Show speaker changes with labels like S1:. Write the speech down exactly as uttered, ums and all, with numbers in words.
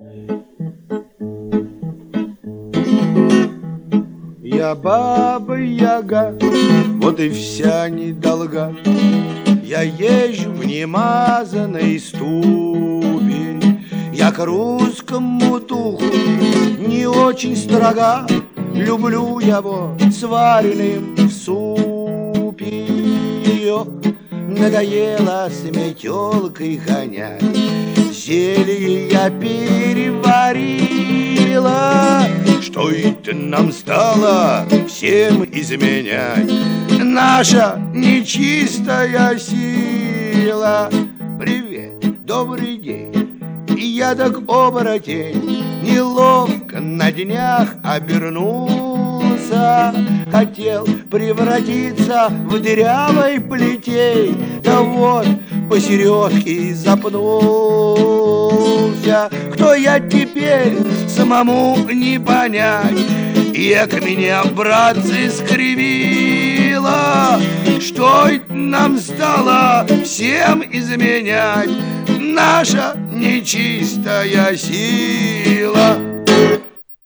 S1: Я баба-яга, вот и вся недолга. Я езжу в немазанной ступе. Я к русскому духу не очень строга. Люблю его сваренным в супе. Ох, надоело с метелкой гонять. Зелье я переварила. Что это нам стало всем изменять? Наша нечистая сила. Привет, добрый день. Я так оборотень, неловко на днях обернулся. Хотел превратиться в дырявой плетей, да вот посередке запнулся. Кто я теперь, самому не понять. Эк, меня, братцы, скривило. Что это нам стало всем изменять? Наша нечистая сила.